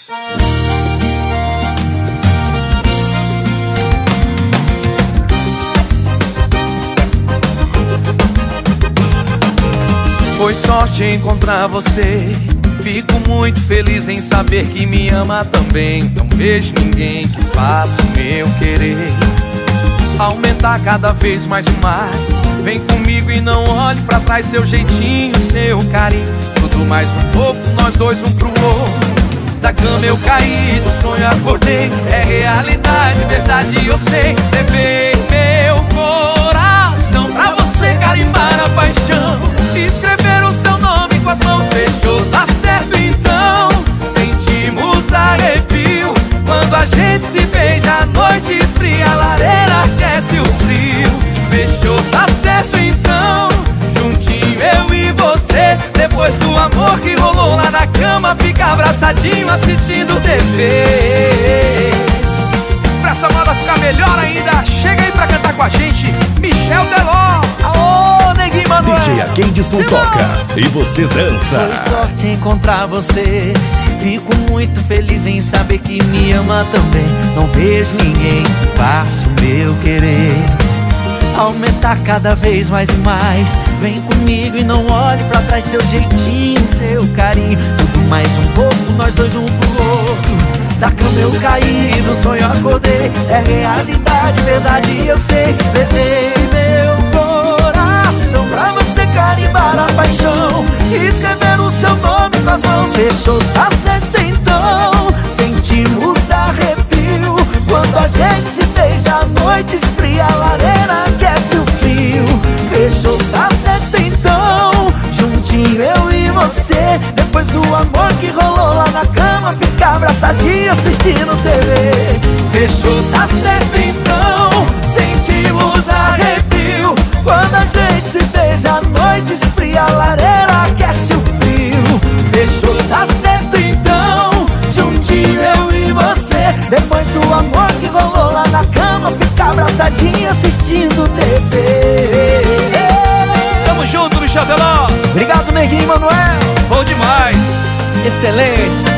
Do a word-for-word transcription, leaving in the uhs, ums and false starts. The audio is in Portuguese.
Foi sorte encontrar você. Fico muito feliz em saber que me ama também. Não vejo ninguém que faça o meu querer aumentar cada vez mais e mais. Vem comigo e não olhe pra trás. Seu jeitinho, seu carinho, tudo mais um pouco, nós dois um pro outro. Da cama eu caí, do sonho acordei. É realidade, verdade eu sei. Levei meu coração pra você carimbar a paixão. Escrever o seu nome com as mãos. Fechou, tá certo então. Sentimos arrepio quando a gente se beija. A noite esfria, a lareira aquece o frio. Fechou, tá certo então. Juntinho eu e você. Depois do amor que rolou lá na cama, fica abraçadinho assistindo T V. Pra essa moda ficar melhor ainda, chega aí pra cantar com a gente, Michel Teló. Aô, Neguinho Manoel. D J Akeindson toca e você dança. Foi sorte encontrar você. Fico muito feliz em saber que me ama também. Não vejo ninguém que faça o meu querer aumentar cada vez mais e mais. Vem comigo e não olhe pra trás. Seu jeitinho, seu carinho, tudo mais um pouco, nós dois um pro outro. Da cama eu caí, do sonho acordei. É realidade, verdade eu sei. Levei meu coração pra você carimbar a paixão. Escrever o seu nome com as mãos. Fechou, tá certo então. Sentimos arrepio quando a gente se beija. A noite esfria, a lareira aquece o frio. Fechou, tá certo então. Juntinho eu e você. Depois do amor que rolou lá na cama, fica abraçadinho assistindo T V. Fechou, tá certo então. Sentimos arrepio quando a gente se beija. A noite esfria, a lareira aquece o frio. Fechou, tá certo então. Juntinho eu e você. Depois do amor que rolou lá na cama, fica abraçadinho assistindo T V. Tamo junto, Michel Teló. Obrigado, Neguinho Manoel. Bom demais. Excelente.